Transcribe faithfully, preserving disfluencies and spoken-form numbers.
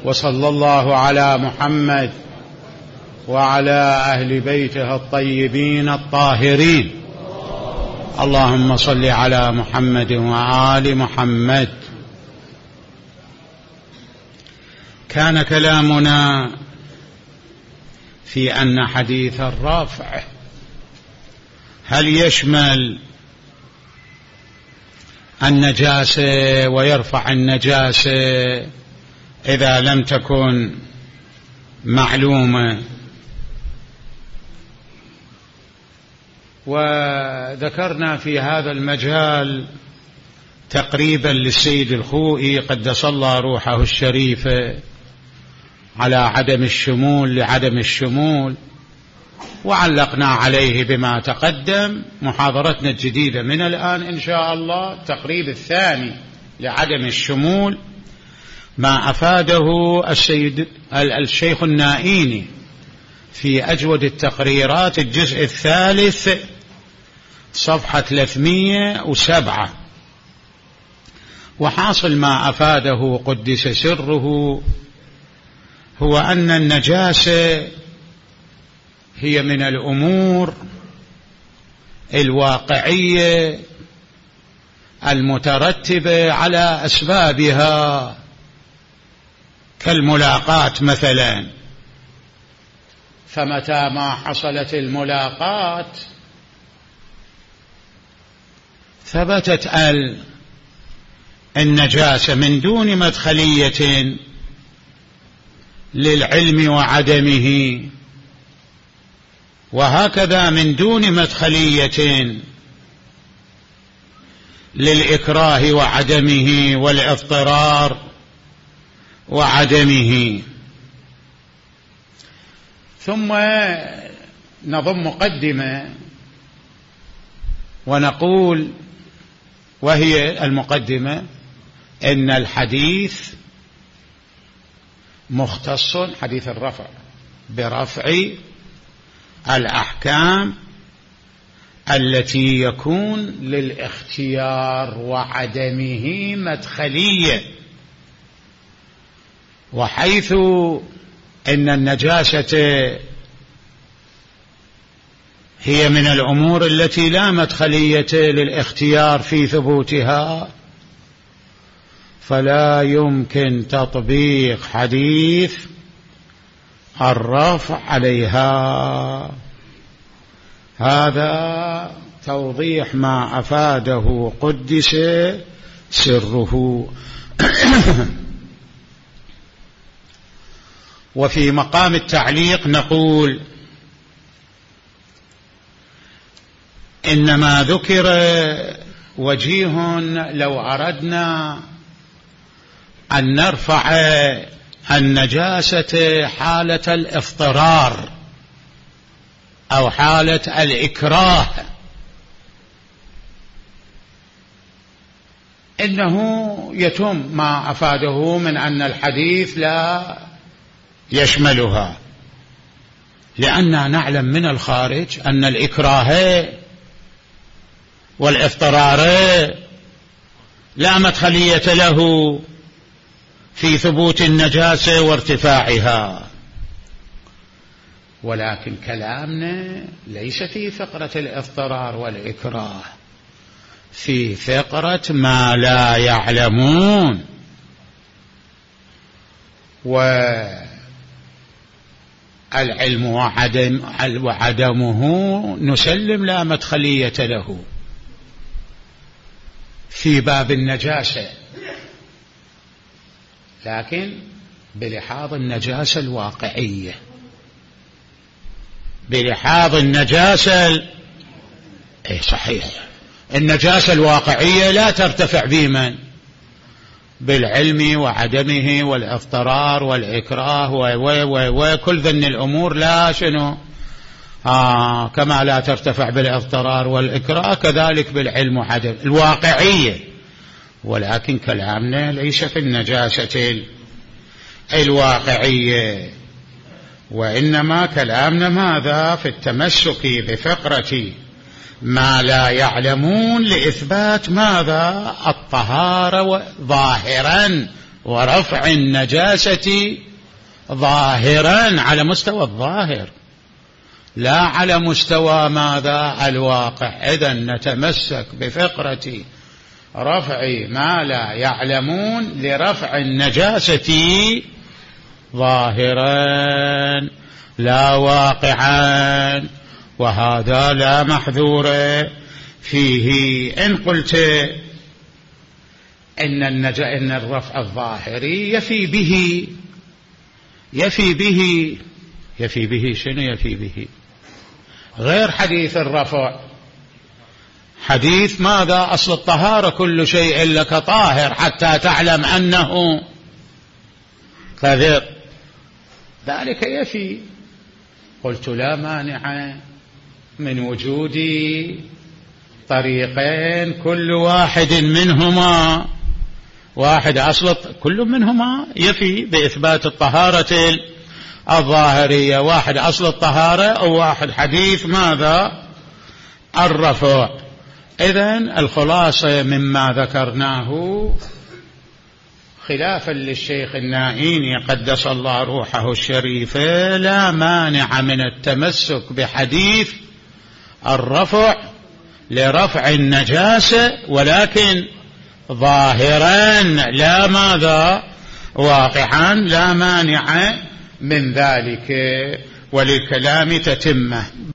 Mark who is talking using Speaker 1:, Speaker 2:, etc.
Speaker 1: وصلى الله على محمد وعلى أهل بيته الطيبين الطاهرين. اللهم صل على محمد وآل محمد. كان كلامنا في أن حديث الرفع هل يشمل النجاسة ويرفع النجاسة إذا لم تكن معلومة، وذكرنا في هذا المجال تقريبا للسيد الخوئي قدس الله روحه الشريفة على عدم الشمول لعدم الشمول، وعلقنا عليه بما تقدم. محاضرتنا الجديدة من الآن إن شاء الله التقريب الثاني لعدم الشمول، ما أفاده السيد الشيخ النائيني في أجود التقريرات الجزء الثالث صفحة ثلاثمئة وسبعة. وحاصل ما أفاده قدس سره هو أن النجاسة هي من الأمور الواقعية المترتبة على أسبابها، كالملاقاة مثلا، فمتى ما حصلت الملاقاة ثبتت النجاسة من دون مدخلية للعلم وعدمه، وهكذا من دون مدخلية للإكراه وعدمه والاضطرار وعدمه. ثم نضم مقدمة ونقول، وهي المقدمة، إن الحديث مختص، حديث الرفع، برفع الأحكام التي يكون للاختيار وعدمه مدخلية، وحيث إن النجاسة هي من الأمور التي لا مدخلية للاختيار في ثبوتها، فلا يمكن تطبيق حديث الرفع عليها. هذا توضيح ما أفاده قدس سره. وفي مقام التعليق نقول إنما ذكر وجيه لو أردنا أن نرفع النجاسة حالة الاضطرار أو حالة الإكراه، إنه يتم ما أفاده من أن الحديث لا يشملها، لأننا نعلم من الخارج أن الإكراه والاضطرار لا مدخلية له في ثبوت النجاسة وارتفاعها. ولكن كلامنا ليس في فقرة الاضطرار والإكراه، في فقرة ما لا يعلمون، والعلم وعدم وعدمه نسلم لا مدخلية له في باب النجاسة، لكن بلحاظ النجاسة الواقعية، بلحاظ النجاسة ال... اي صحيح، النجاسة الواقعية لا ترتفع بمن؟ بالعلم وعدمه والاضطرار والإكراه وكل ذن الأمور، لا شنو آه كما لا ترتفع بالاضطرار والإكراه كذلك بالعلم وعدم الواقعية. ولكن كلامنا ليس في النجاسة الواقعية، وإنما كلامنا ماذا؟ في التمسك بفقرة ما لا يعلمون لإثبات ماذا؟ الطهارة ظاهرا ورفع النجاسة ظاهرا على مستوى الظاهر لا على مستوى ماذا؟ الواقع. إذن نتمسك بفقرة رفع ما لا يعلمون لرفع النجاسة ظاهرا لا واقعا، وهذا لا محذور فيه. إن قلت إن, النج... إن الرفع الظاهري يفي به يفي به يفي به شنو يفي به؟ غير حديث الرفع، حديث ماذا؟ أصل الطهارة كل شيء لك طاهر حتى تعلم أنه قذر، ذلك يفي. قلت لا مانع من وجود طريقين كل واحد منهما واحد أصل كل منهما يفي بإثبات الطهارة الظاهرية، واحد أصل الطهارة أو واحد حديث ماذا؟ الرفع. إذن الخلاصة مما ذكرناه خلافا للشيخ النائيني قدس الله روحه الشريفة لا مانع من التمسك بحديث الرفع لرفع النجاسة، ولكن ظاهرا لا ماذا؟ واقعا، لا مانع من ذلك. وللكلام تتمة.